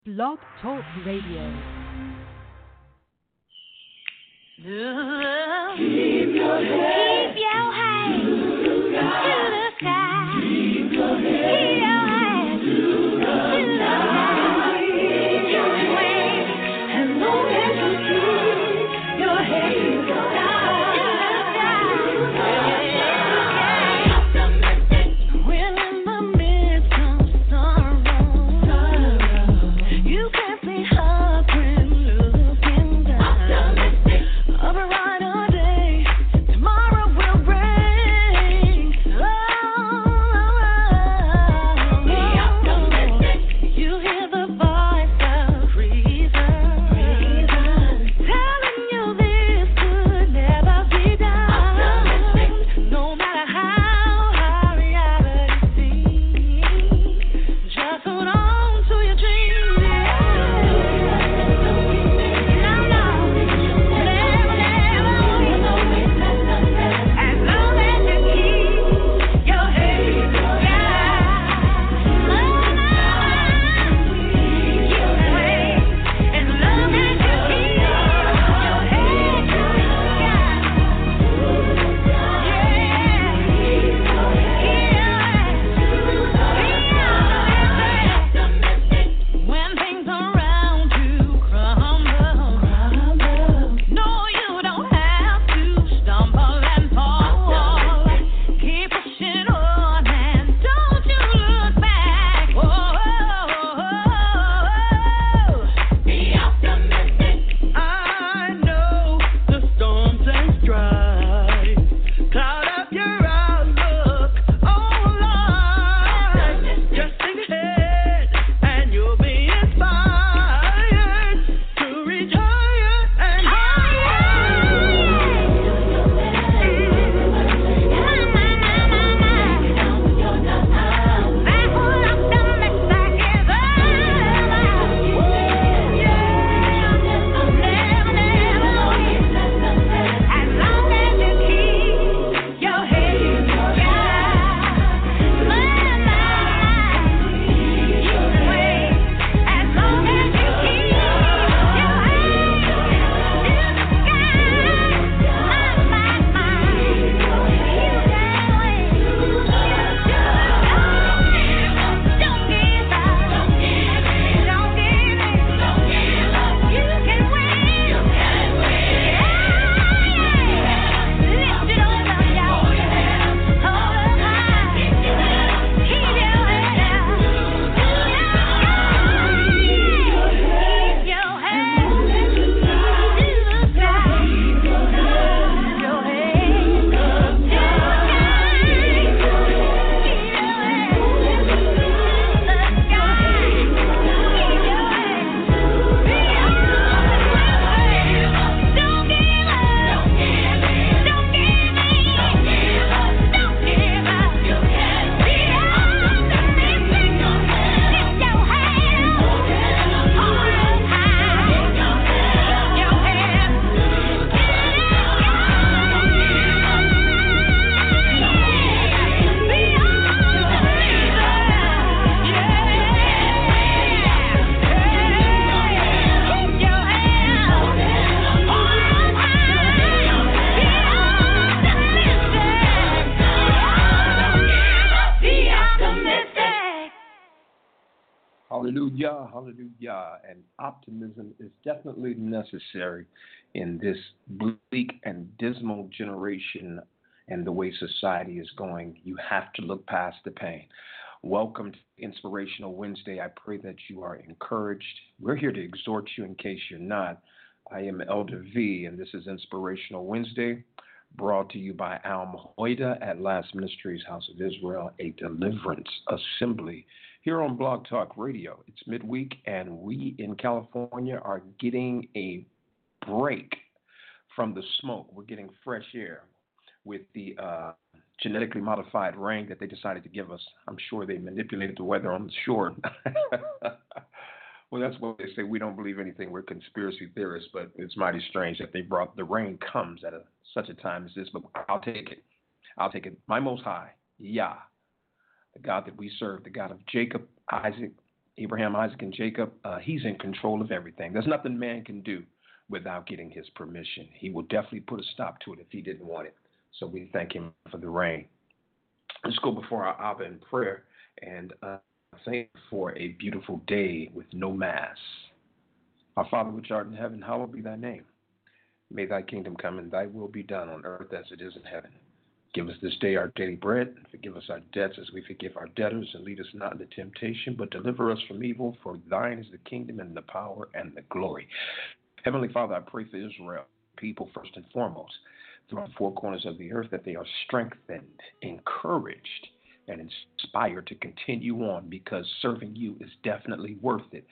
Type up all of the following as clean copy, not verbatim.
Blog Talk Radio. Keep your head to the sky. Keep your head to the sky. You can wait as long as you keep your head to the sky. When in the midst of sorrow, you can see her grin looking down. Of a brighter day, tomorrow will bring. Be optimistic. You hear the voice of reason, telling you this could never be done. Optimistic. No matter how reality seems, just hold on to your dreams. When things around you crumble, no, you don't have to stumble and fall. Keep pushing on and don't you look back. Be optimistic. I know the storms and strife cloud up your outlook. Oh Lord, just think ahead and you'll be inspired to reach higher and Hallelujah, hallelujah. And optimism is definitely necessary in this bleak and dismal generation and the way society is going. You have to look past the pain. Welcome to Inspirational Wednesday. I pray that you are encouraged. We're here to exhort you in case you're not. I am Elder V, and this is Inspirational Wednesday, brought to you by Al Mahoida at Last Ministries House of Israel, a deliverance assembly here on Blog Talk Radio. It's midweek, and we in California are getting a break from the smoke. We're getting fresh air with the genetically modified rain that they decided to give us. I'm sure they manipulated the weather on the shore. Well, that's what they say. We don't believe anything. We're conspiracy theorists, but it's mighty strange that they brought the rain comes at such a time as this. But I'll take it. I'll take it. My Most High, Yah, the God that we serve, the God of Jacob, Isaac, Abraham, Isaac, and Jacob, he's in control of everything. There's nothing man can do without getting his permission. He will definitely put a stop to it if he didn't want it. So we thank him for the rain. Let's go before our Abba in prayer and thank you for a beautiful day with no mass. Our Father which art in heaven, hallowed be thy name. May thy kingdom come and thy will be done on earth as it is in heaven. Give us this day our daily bread, and forgive us our debts as we forgive our debtors, and lead us not into temptation, but deliver us from evil, for thine is the kingdom and the power and the glory. Heavenly Father, I pray for Israel, people first and foremost, throughout the four corners of the earth, that they are strengthened, encouraged, and inspired to continue on, because serving you is definitely worth it.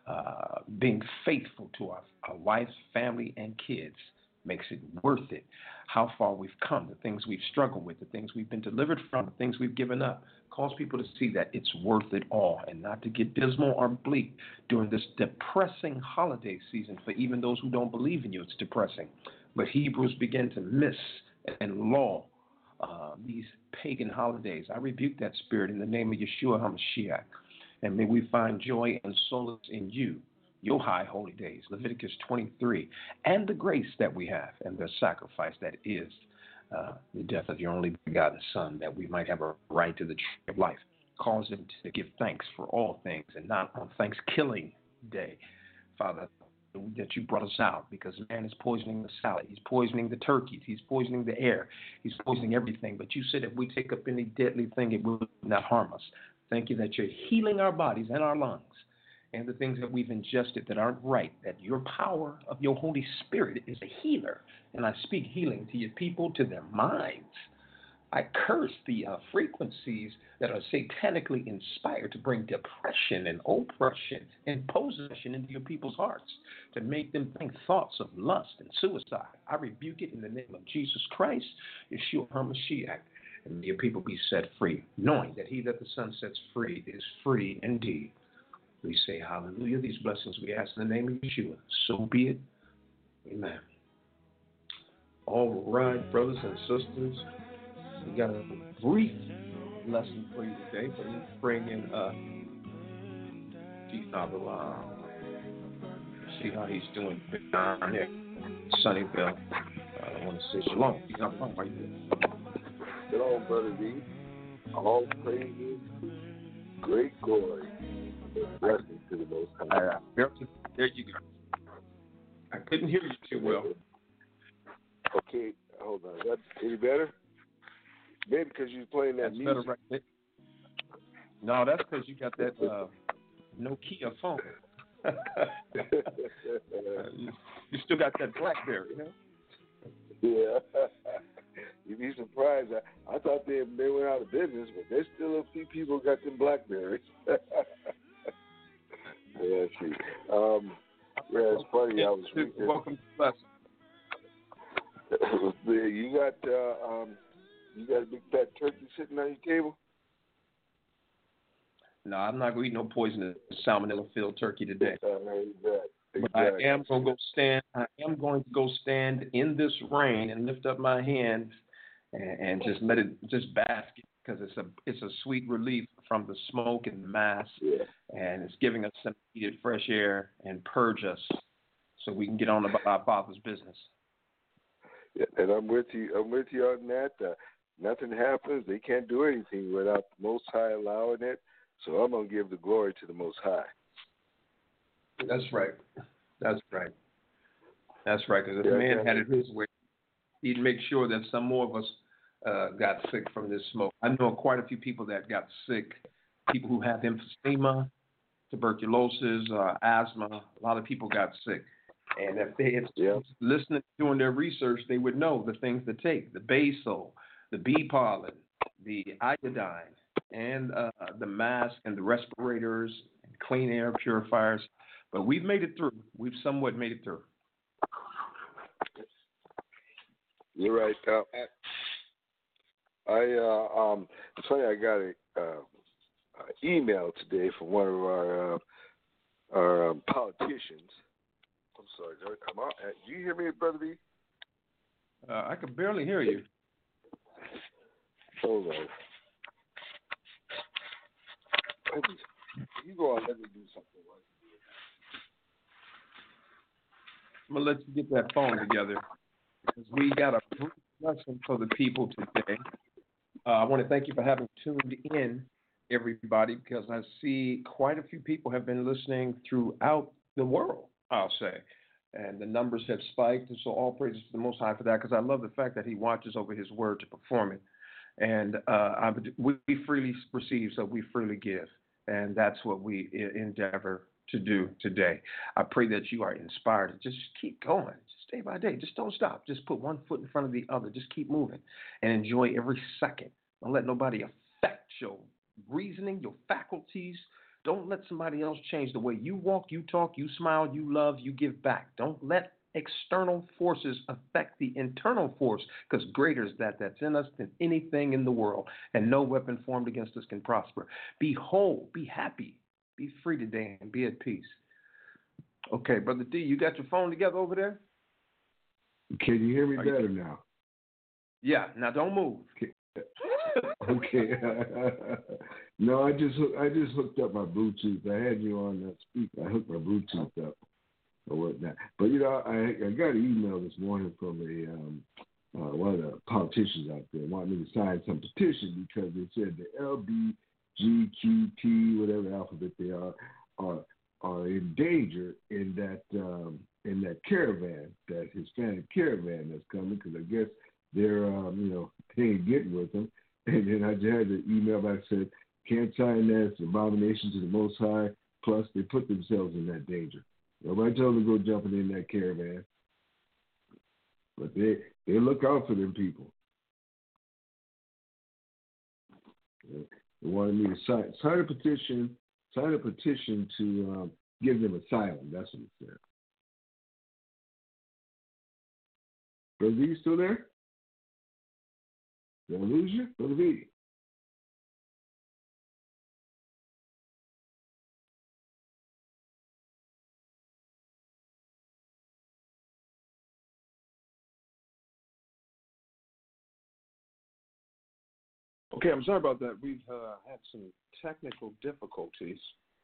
Being faithful to our wives, family, and kids makes it worth it. How far we've come, the things we've struggled with, the things we've been delivered from, the things we've given up, cause people to see that it's worth it all, and not to get dismal or bleak during this depressing holiday season. For even those who don't believe in you, it's depressing. But Hebrews begin to miss and law these pagan holidays. I rebuke that spirit in the name of Yeshua HaMashiach. And may we find joy and solace in you, your high holy days, Leviticus 23, and the grace that we have and the sacrifice that is the death of your only begotten Son, that we might have a right to the tree of life. Cause him to give thanks for all things and not on Thanksgiving Day. Father, that you brought us out, because man is poisoning the salad. He's poisoning the turkeys. He's poisoning the air. He's poisoning everything. But you said if we take up any deadly thing, it will not harm us. Thank you that you're healing our bodies and our lungs and the things that we've ingested that aren't right, that your power of your Holy Spirit is a healer. And I speak healing to your people, to their minds. I curse the frequencies that are satanically inspired to bring depression and oppression and possession into your people's hearts, to make them think thoughts of lust and suicide. I rebuke it in the name of Jesus Christ, Yeshua HaMashiach, and may your people be set free, knowing that he that the Son sets free is free indeed. We say hallelujah. These blessings we ask in the name of Yeshua. So be it. Amen. All right, brothers and sisters, we got a brief lesson for you today, but let's bring in Chief Navarro. See how he's doing down there, Sunnyvale. I want to say shalom. Chief Navarro, how are you doing? Shalom, Brother D. All praises, great glory, blessings to the Most High. There you go. I couldn't hear you too well. Okay, hold on. That's any better? Maybe because you're playing that music. Better right there. No, that's because you got that Nokia phone. You still got that BlackBerry, huh? Yeah. You'd be surprised. I thought they went out of business, but there's still a few people got them BlackBerries. Yeah, see. Yeah, it's funny. I was reading. Welcome to the lesson. You got a big fat turkey sitting on your table? No, I'm not going to eat no poisonous salmonella-filled turkey today. Exactly. But I am going to go stand. I am going to go stand in this rain and lift up my hands and just let it just bask, because it's a sweet relief from the smoke and the mass, and it's giving us some needed fresh air and purge us so we can get on about our Father's business. Yeah, and I'm with you. I'm with you on that. Nothing happens. They can't do anything without the Most High allowing it. So I'm going to give the glory to the Most High. That's right. That's right. That's right. Because if man had it his way, he'd make sure that some more of us got sick from this smoke. I know quite a few people that got sick, people who have emphysema, tuberculosis, asthma. A lot of people got sick. And if they had listened, doing their research, they would know the things to take: the basil, the bee pollen, the iodine, and the mask and the respirators, and clean air purifiers. But we've made it through. We've somewhat made it through. You're right. It's funny. I got a email today from one of our politicians. I'm sorry, come on. Do you hear me, Brother B? I can barely hear you. Hold on. You go on, let me do something. I'm going to let you get that phone together because we got a brief lesson for the people today. I want to thank you for having tuned in, everybody, because I see quite a few people have been listening throughout the world, I'll say. And the numbers have spiked, and so all praises to the Most High for that, because I love the fact that He watches over His word to perform it. And we freely receive, so we freely give. And that's what we endeavor to do today. I pray that you are inspired to just keep going, just day by day. Just don't stop. Just put one foot in front of the other. Just keep moving and enjoy every second. Don't let nobody affect your reasoning, your faculties. Don't let somebody else change the way you walk, you talk, you smile, you love, you give back. Don't let external forces affect the internal force, because greater is that's in us than anything in the world, and no weapon formed against us can prosper. Be whole, be happy, be free today, and be at peace. Okay, Brother D, you got your phone together over there? Can you hear me better now? Yeah, now don't move. Okay. No, I just hooked up my Bluetooth. I had you on that speaker. I hooked my Bluetooth up or whatnot. But I got an email this morning from one of the politicians out there wanting me to sign some petition because they said the LGBTQ, whatever alphabet they are in danger in that caravan, that Hispanic caravan that's coming, because I guess they're they ain't getting with them. And then I just had an email back that said, can't sign that, it's an abomination to the Most High. Plus, they put themselves in that danger. Nobody told them to go jumping in that caravan. But they look out for them people. They wanted me to sign a petition to give them asylum. That's what it said. Brother V, you still there? Did I lose you? Brother V. Okay, I'm sorry about that. We've had some technical difficulties.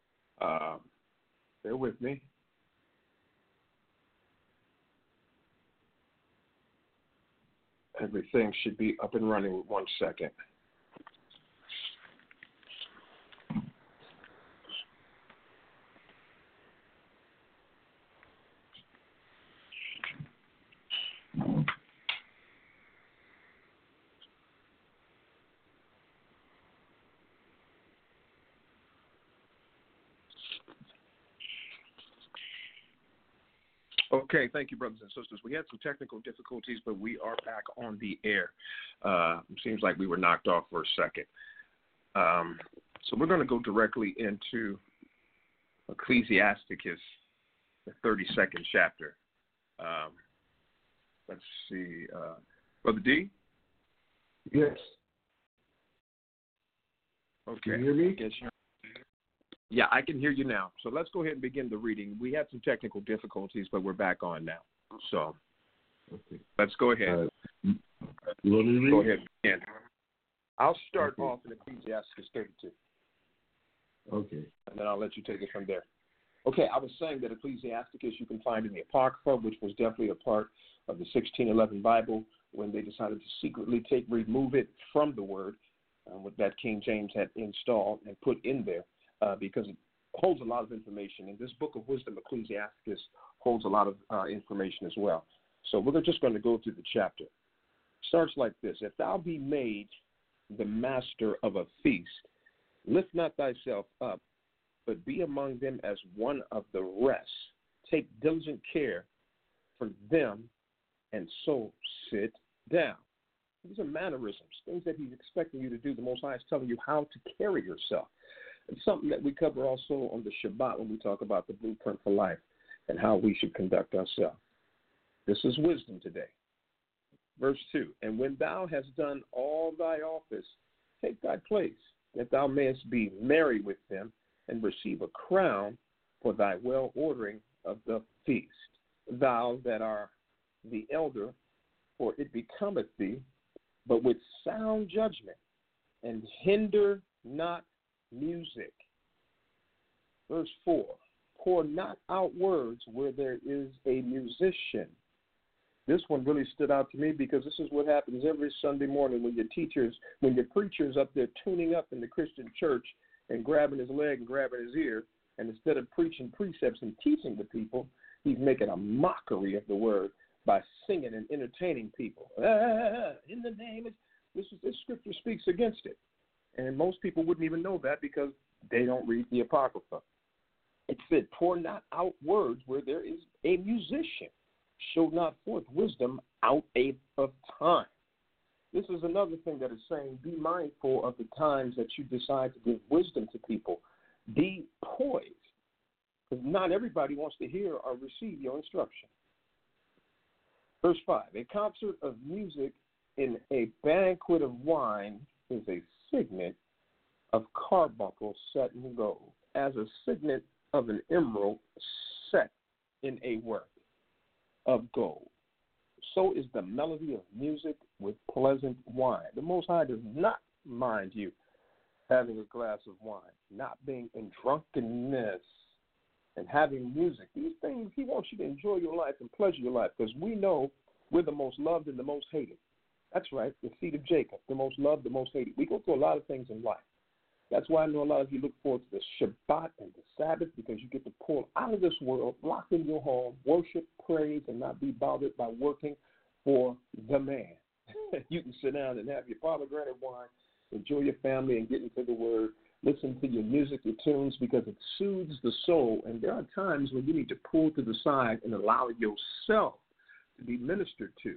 Bear with me. Everything should be up and running with 1 second. Okay, thank you, brothers and sisters. We had some technical difficulties, but we are back on the air. It seems like we were knocked off for a second. So we're going to go directly into Ecclesiasticus, the 32nd chapter. Let's see. Brother D? Yes. Okay. Can you hear me? Yeah, I can hear you now. So let's go ahead and begin the reading. We had some technical difficulties, but we're back on now. So let's go ahead. You want me to read? Go ahead and begin. I'll start off in Ecclesiastes 32. Okay. And then I'll let you take it from there. Okay, I was saying that Ecclesiasticus you can find in the Apocrypha, which was definitely a part of the 1611 Bible when they decided to secretly remove it from the Word, what that King James had installed and put in there. Because it holds a lot of information. And this book of wisdom, Ecclesiasticus, holds a lot of information as well. So we're just going to go through the chapter. It starts like this. If thou be made the master of a feast, lift not thyself up, but be among them as one of the rest. Take diligent care for them, and so sit down. These are mannerisms, things that he's expecting you to do. The Most High is telling you how to carry yourself. It's something that we cover also on the Shabbat when we talk about the blueprint for life and how we should conduct ourselves. This is wisdom today. Verse 2, and when thou hast done all thy office, take thy place, that thou mayest be merry with them and receive a crown for thy well-ordering of the feast. Thou that art the elder, for it becometh thee, but with sound judgment, and hinder not music. Verse 4, pour not out words where there is a musician. This one really stood out to me because this is what happens every Sunday morning when your preacher's up there tuning up in the Christian church and grabbing his leg and grabbing his ear, and instead of preaching precepts and teaching the people, he's making a mockery of the word by singing and entertaining people. In the name of this scripture speaks against it. And most people wouldn't even know that because they don't read the Apocrypha. It said, pour not out words where there is a musician. Show not forth wisdom out of time. This is another thing that is saying, be mindful of the times that you decide to give wisdom to people. Be poised, because not everybody wants to hear or receive your instruction. Verse 5, a concert of music in a banquet of wine is a signet of carbuncle set in gold, as a signet of an emerald set in a work of gold. So is the melody of music with pleasant wine. The Most High does not mind you having a glass of wine, not being in drunkenness, and having music. These things, he wants you to enjoy your life and pleasure your life, because we know we're the most loved and the most hated. That's right, the seed of Jacob, the most loved, the most hated. We go through a lot of things in life. That's why I know a lot of you look forward to the Shabbat and the Sabbath, because you get to pull out of this world, lock in your home, worship, praise, and not be bothered by working for the man. You can sit down and have your pomegranate wine, enjoy your family, and get into the Word. Listen to your music, your tunes, because it soothes the soul. And there are times when you need to pull to the side and allow yourself to be ministered to.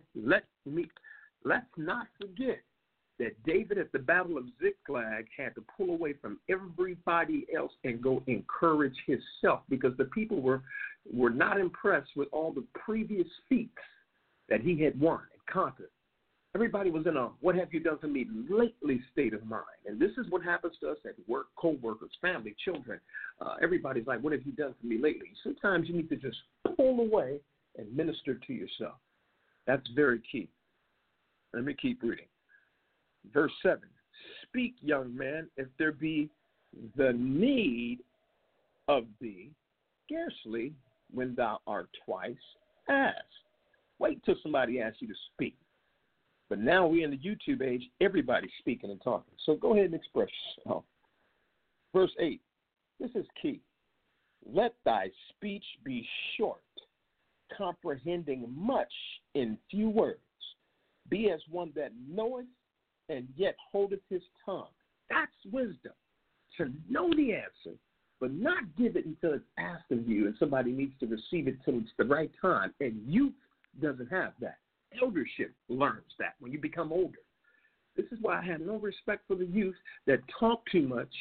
Let's not forget that David at the Battle of Ziklag had to pull away from everybody else and go encourage himself, because the people were not impressed with all the previous feats that he had won and conquered. Everybody was in a what have you done for me lately state of mind. And this is what happens to us at work, co-workers, family, children. Everybody's like, what have you done for me lately? Sometimes you need to just pull away and minister to yourself. That's very key. Let me keep reading. Verse 7, speak, young man, if there be the need of thee, scarcely when thou art twice asked. Wait till somebody asks you to speak. But now we're in the YouTube age, everybody's speaking and talking. So go ahead and express yourself. Verse 8, this is key. Let thy speech be short, comprehending much in few words. Be as one that knoweth and yet holdeth his tongue. That's wisdom. To know the answer, but not give it until it's asked of you and somebody needs to receive it till it's the right time. And youth doesn't have that. Eldership learns that when you become older. This is why I have no respect for the youth that talk too much,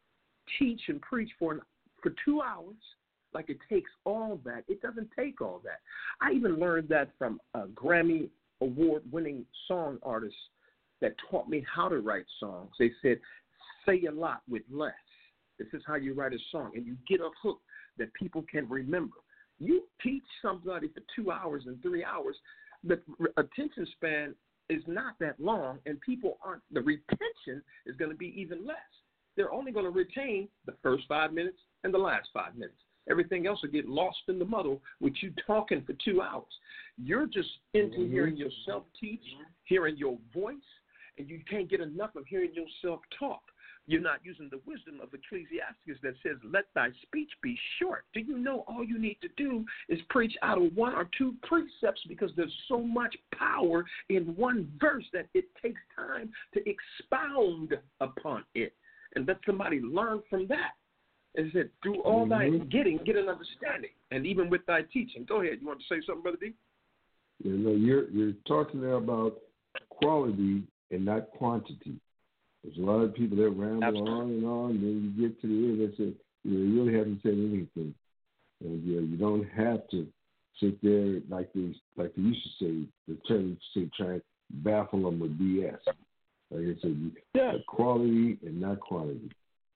teach and preach for 2 hours, like it takes all that. It doesn't take all that. I even learned that from a Grammy award-winning song artist that taught me how to write songs. They said, say a lot with less. This is how you write a song, and you get a hook that people can remember. You teach somebody for 2 hours and 3 hours, the attention span is not that long, and the retention is going to be even less. They're only going to retain the first 5 minutes and the last 5 minutes. Everything else will get lost in the muddle with you talking for 2 hours. You're just into hearing yourself teach, hearing your voice, and you can't get enough of hearing yourself talk. You're not using the wisdom of Ecclesiastes that says, let thy speech be short. Do you know all you need to do is preach out of 1 or 2 precepts, because there's so much power in one verse that it takes time to expound upon it. And let somebody learn from that. And said, through all thy getting, get an understanding. And even with thy teaching. Go ahead. You want to say something, Brother D? Yeah, no, you're talking there about quality and not quantity. There's a lot of people that ramble on and on, and then you get to the end and say, you really haven't said anything. And you don't have to sit there like they used to say, the term used to say, try and baffle them with BS. Like I said, quality and not quantity.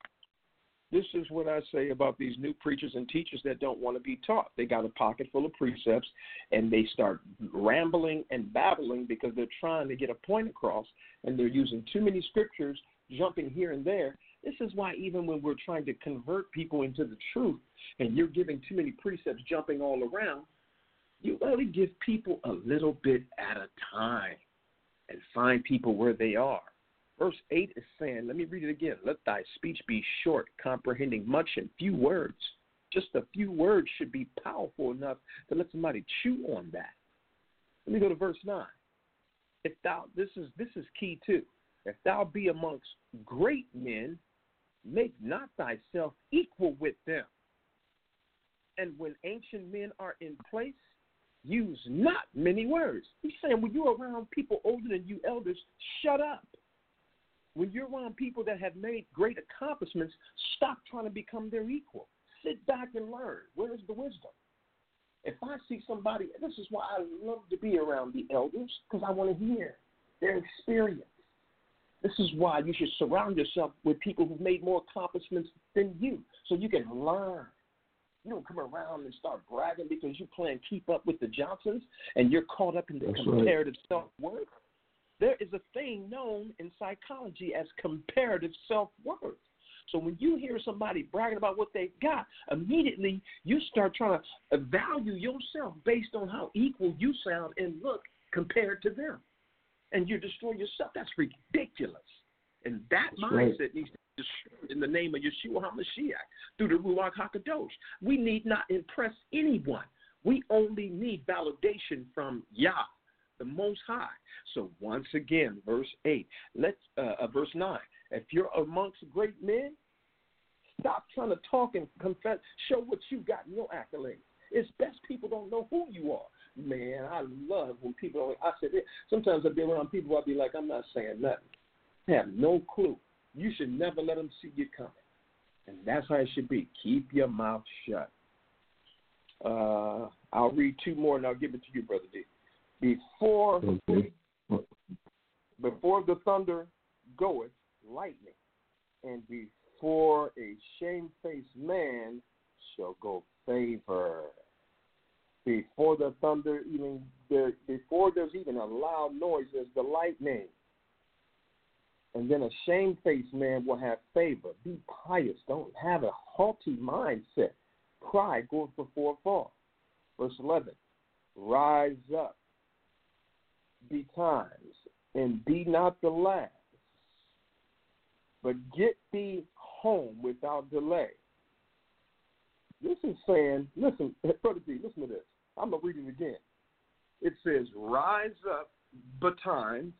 This is what I say about these new preachers and teachers that don't want to be taught. They got a pocket full of precepts, and they start rambling and babbling because they're trying to get a point across, and they're using too many scriptures, jumping here and there, This is why even when we're trying to convert people into the truth and you're giving too many precepts jumping all around, you only give people a little bit at a time and find people where they are. Verse 8 is saying, let me read it again. Let thy speech be short, comprehending much in few words. Just a few words should be powerful enough to let somebody chew on that. Let me go to verse 9. If thou, this is key too. If thou be amongst great men, make not thyself equal with them. And when ancient men are in place, use not many words. He's saying when you're around people older than you elders, shut up. When you're around people that have made great accomplishments, stop trying to become their equal. Sit back and learn. Where is the wisdom? If I see somebody, this is why I love to be around the elders, because I want to hear their experience. This is why you should surround yourself with people who've made more accomplishments than you, so you can learn. You don't come around and start bragging because you're playing keep up with the Johnsons and you're caught up in the comparative self-worth. There is a thing known in psychology as comparative self-worth. So when you hear somebody bragging about what they've got, immediately you start trying to value yourself based on how equal you sound and look compared to them. And you destroy yourself. That's ridiculous. And that mindset needs to be destroyed in the name of Yeshua HaMashiach through the Ruach HaKadosh. We need not impress anyone. We only need validation from Yah, the Most High. So once again, verse 8, verse 9. If you're amongst great men, stop trying to talk and confess. Show what you got in your accolades. It's best people don't know who you are. Man, I love when people don't. I said it. Sometimes I'll be around people, I'll be like, I'm not saying nothing. They have no clue. You should never let them see you coming. And that's how it should be. Keep your mouth shut. I'll read two more and I'll give it to you, Brother D. Before the thunder goeth lightning, and before a shamefaced man shall go favor. Before the thunder before there's even a loud noise, there's the lightning. And then a shamefaced man will have favor. Be pious. Don't have a haughty mindset. Pride goes before a fall. Verse 11, rise up betimes, and be not the last, but get thee home without delay. This is saying, listen, Brother D, listen to this. I'm going to read it again. It says, rise up betimes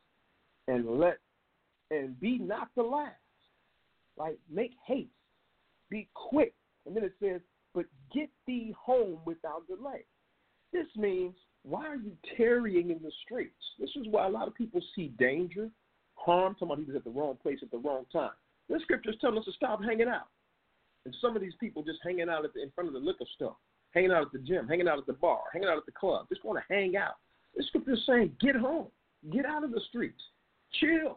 and be not the last. Like, make haste. Be quick. And then it says, but get thee home without delay. This means, why are you tarrying in the streets? This is why a lot of people see danger, harm. Somebody was at the wrong place at the wrong time. This scripture is telling us to stop hanging out. And some of these people just hanging out in front of the liquor store, hanging out at the gym, hanging out at the bar, hanging out at the club, just want to hang out. This scripture is saying, get home. Get out of the streets. Chill.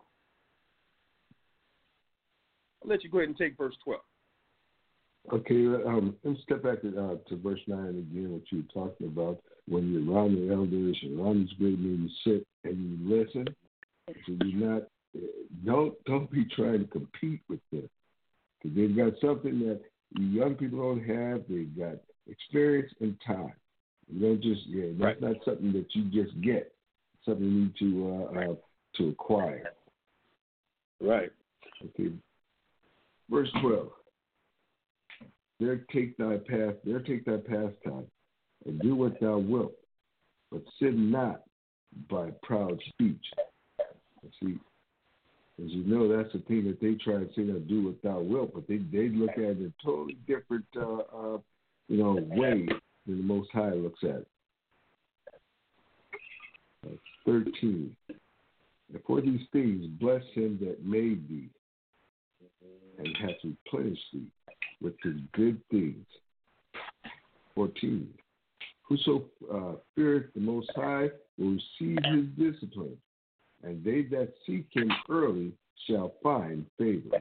I'll let you go ahead and take verse 12. Okay, let's step back to verse 9 again, what you were talking about. When you're around the elders, you're around these great men, you sit and you listen. So you're not, don't be trying to compete with them. Because they've got something that young people don't have. They've got experience and time. You don't just, that's not something that you just get. It's something you need to acquire. Right. Okay. Verse 12. There take thy pastime, and do what thou wilt, but sit not by proud speech. See, as you know, that's the thing that they try to say, now do what thou wilt, but they look at it in a totally different, way than the Most High looks at it. 13. And for these things, bless him that made thee, and hath replenished thee with his good things. 14. Whoso feareth the Most High will receive his discipline, and they that seek him early shall find favor.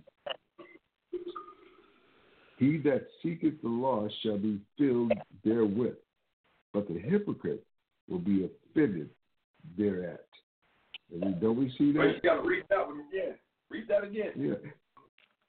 He that seeketh the law shall be filled therewith, but the hypocrite will be offended thereat. Don't we see that? You got to read that one again. Read that again. Yeah.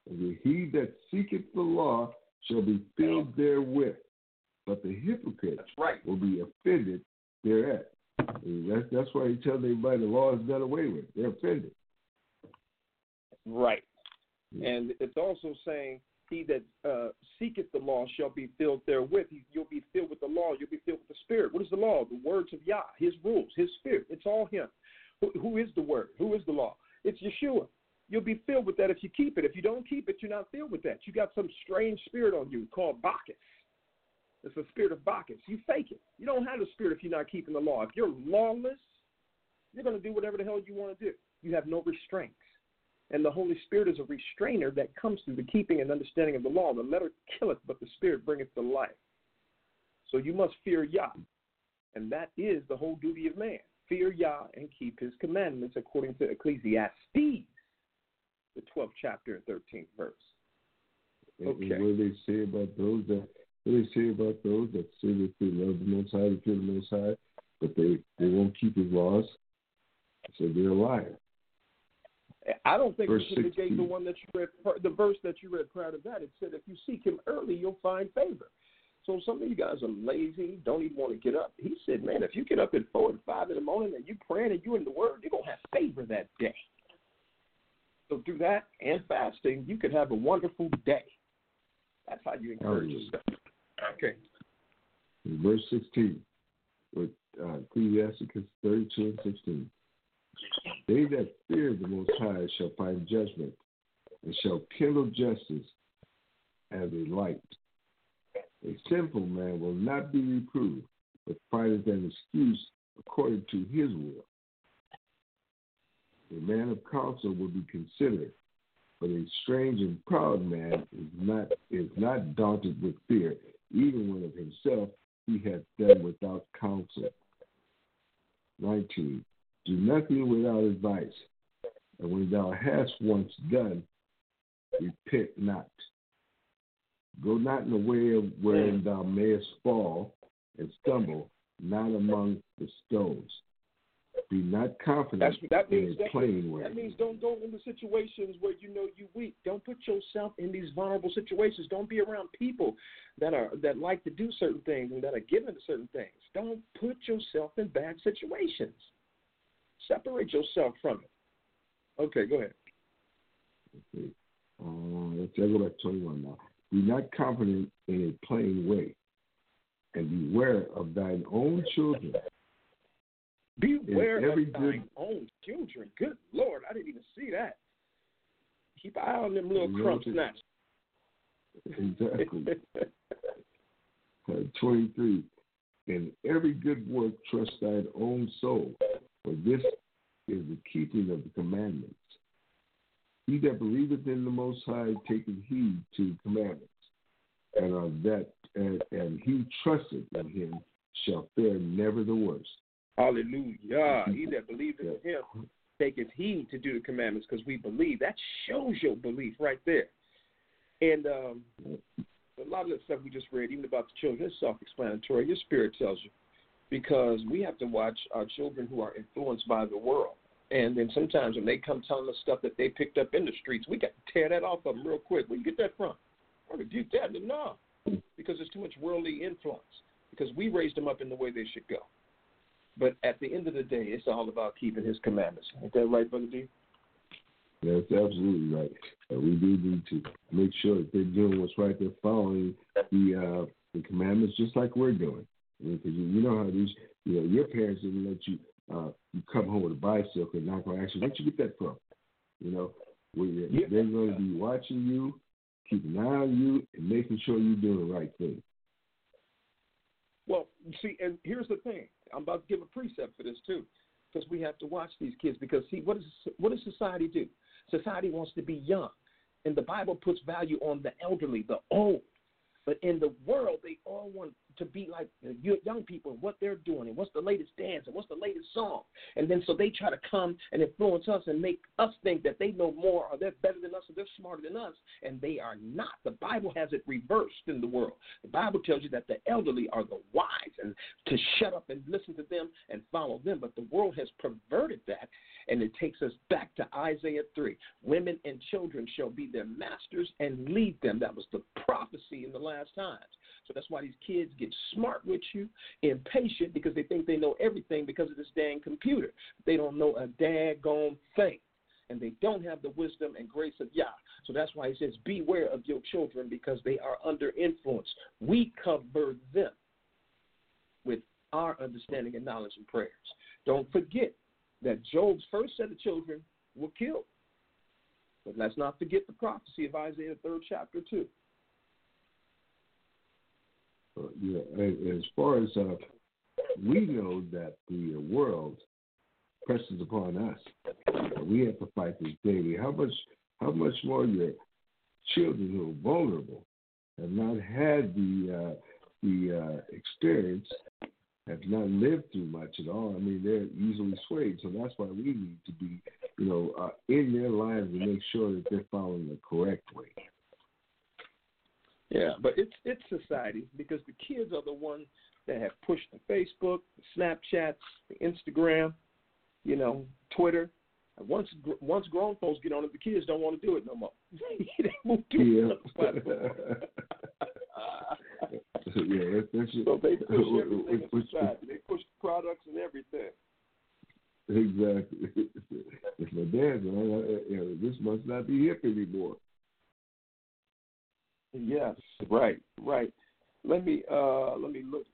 And he that seeketh the law shall be filled therewith, but the hypocrite will be offended thereat. And that's why he tells everybody the law is done away with. They're offended. Right. And it's also saying, he that seeketh the law shall be filled therewith. You'll be filled with the law. You'll be filled with the Spirit. What is the law? The words of Yah, his rules, his Spirit. It's all him. Who is the word? Who is the law? It's Yeshua. You'll be filled with that if you keep it. If you don't keep it, you're not filled with that. You got some strange spirit on you called Bacchus. It's a spirit of Bacchus. You fake it. You don't have the spirit if you're not keeping the law. If you're lawless, you're going to do whatever the hell you want to do. You have no restraints. And the Holy Spirit is a restrainer that comes through the keeping and understanding of the law. The letter killeth, but the Spirit bringeth to life. So you must fear Yah. And that is the whole duty of man. Fear Yah and keep his commandments according to Ecclesiastes, the 12th chapter and 13th verse. Okay. And what do they say about those that say that they love the Most High, they fear the Most High, but they won't keep his laws? So they're a liar. I don't think verse we should negate the one that you read, the verse that you read prior to that. It said, if you seek him early, you'll find favor. So some of you guys are lazy, don't even want to get up. He said, man, if you get up at 4 and 5 in the morning and you praying and you in the Word, you're going to have favor that day. So through that and fasting, you could have a wonderful day. That's how you encourage yourself. Okay. In verse 16, with Ecclesiastes 32 and 16. They that fear the Most High shall find judgment, and shall kindle justice as a light. A sinful man will not be reproved, but findeth an excuse according to his will. A man of counsel will be considered, but a strange and proud man is not daunted with fear, even when of himself he hath done without counsel. 19. Do nothing without advice, and when thou hast once done, repent not. Go not in the way of wherein thou mayest fall and stumble, not among the stones. Be not confident in a plain way. That means don't go into situations where you know you're weak. Don't put yourself in these vulnerable situations. Don't be around people that like to do certain things and that are given to certain things. Don't put yourself in bad situations. Separate yourself from it. Okay, go ahead. Okay. Let's go back to 21 now. Be not confident in a plain way, and beware of thine own children. Beware of thine own children. Good Lord, I didn't even see that. Keep an eye on them little crumb snatchers. Exactly. 23. In every good work trust thine own soul, for this is the keeping of the commandments. He that believeth in the Most High taketh heed to the commandments, and he trusteth in him shall fare never the worse. Hallelujah. He that believeth in him taketh heed to do the commandments, because we believe. That shows your belief right there. And a lot of the stuff we just read, even about the children, is self-explanatory. Your spirit tells you, because we have to watch our children who are influenced by the world. And then sometimes when they come telling us stuff that they picked up in the streets, we got to tear that off of them real quick. Where you get that from? I rebuke that. No, because there's too much worldly influence, because we raised them up in the way they should go. But at the end of the day, it's all about keeping his commandments. Ain't that right, Brother D? That's absolutely right. We do need to make sure that they're doing what's right. They're following the commandments just like we're doing. Because you know how these, your parents didn't let you come home with a bicycle and not going to ask you, where'd you get that from? They're going to be watching you, keeping an eye on you, and making sure you're doing the right thing. Well, see, and here's the thing. I'm about to give a precept for this, too, because we have to watch these kids. Because, see, what does society do? Society wants to be young, and the Bible puts value on the elderly, the old. But in the world, they all want to be like young people and what they're doing and what's the latest dance and what's the latest song. And then so they try to come and influence us and make us think that they know more or they're better than us or they're smarter than us, and they are not. The Bible has it reversed in the world. The Bible tells you that the elderly are the wise. and to shut up and listen to them and follow them. But the world has perverted that, and it takes us back to Isaiah 3. Women and children shall be their masters and lead them. That was the prophecy in the last times. So that's why these kids get smart with you, impatient, because they think they know everything because of this dang computer. They don't know a daggone thing, and they don't have the wisdom and grace of Yah. So that's why he says, beware of your children, because they are under influence. We cover them with our understanding and knowledge and prayers. Don't forget that Job's first set of children were killed. But let's not forget the prophecy of Isaiah 3rd chapter 2. Yeah, as far as we know that the world presses upon us, we have to fight this daily. How much more your children who are vulnerable have not had the experience, have not lived through much at all. I mean, they're easily swayed. So that's why we need to be, in their lives and make sure that they're following the correct way. Yeah, but it's society, because the kids are the ones that have pushed the Facebook, the Snapchats, the Instagram, Twitter. And once grown folks get on it, the kids don't want to do it no more. They move to another platform. Yeah, that's it. So they push everything in society. They push the products and everything. Exactly. It's my dad. This must not be hip anymore. Yes, right. Let me look.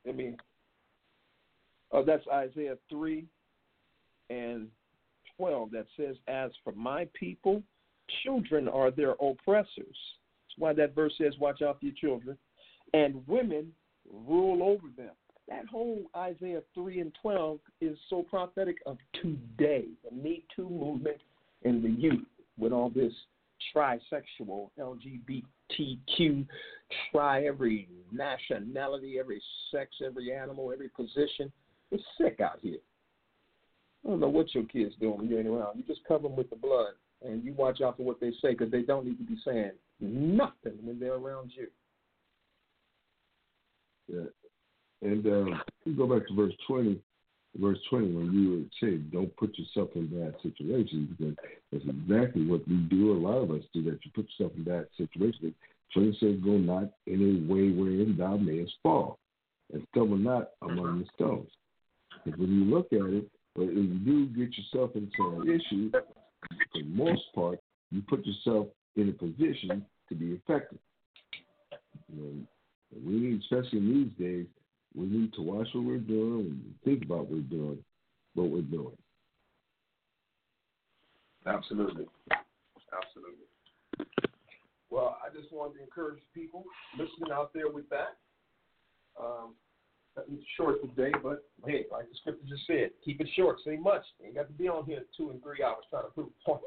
That's Isaiah 3 and 12 that says, as for my people, children are their oppressors. That's why that verse says, watch out for your children. And women rule over them. That whole Isaiah 3 and 12 is so prophetic of today, the Me Too movement in the youth, with all this trisexual, LGBTQ, try every nationality, every sex, every animal, every position. It's sick out here. I don't know what your kids doing when you ain't around. You just cover them with the blood, and you watch out for what they say, because they don't need to be saying nothing when they're around you. Yeah. And you go back to verse 20. Verse 20, when you were saying, don't put yourself in bad situations, because that's exactly what we do. A lot of us do that. You put yourself in bad situations. 20 says, go not in a way wherein thou mayest fall, and stumble not among the stones. Because when you look at it, but if you do get yourself into an issue, for the most part, you put yourself in a position to be effective. We need, especially in these days, we need to watch what we're doing and think about what we're doing. Absolutely. Well, I just wanted to encourage people listening out there with that. It's short today, but hey, like the scripture just said, keep it short, say much. You ain't got to be on here 2 and 3 hours trying to prove a point.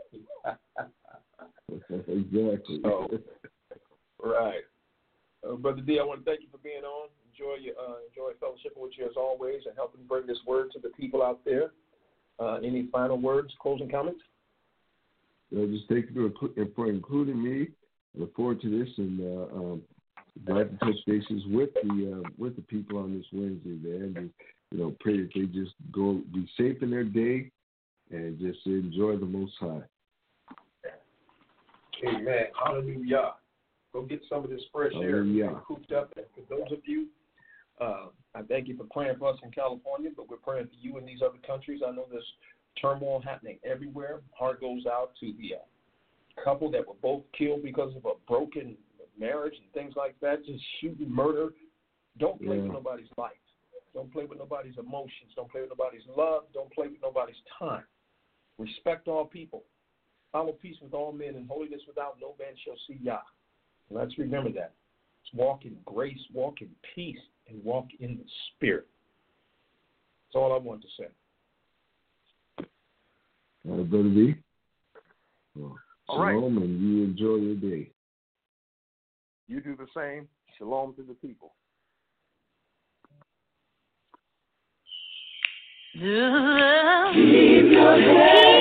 Exactly. So, right. Brother D, I want to thank you for being on. Enjoy fellowshipping with you as always, and helping bring this word to the people out there. Any final words, closing comments? Just thank you for including me. I look forward to this, and glad to touch bases with the people on this Wednesday there, and pray that they just go be safe in their day and just enjoy the Most High. Amen. Hallelujah. Go get some of this fresh air. Cooped up. And for those of you, I thank you for praying for us in California, but we're praying for you in these other countries. I know there's turmoil happening everywhere. Heart goes out to the couple that were both killed because of a broken marriage and things like that, just shooting, murder. Don't play with nobody's life. Don't play with nobody's emotions. Don't play with nobody's love. Don't play with nobody's time. Respect all people. Follow peace with all men, and holiness without no man shall see Yah. Let's remember that. Let's walk in grace, walk in peace, and walk in the Spirit. That's all I want to say. Brother D. Well, all right. Shalom, and you enjoy your day. You do the same. Shalom to the people. Keep your head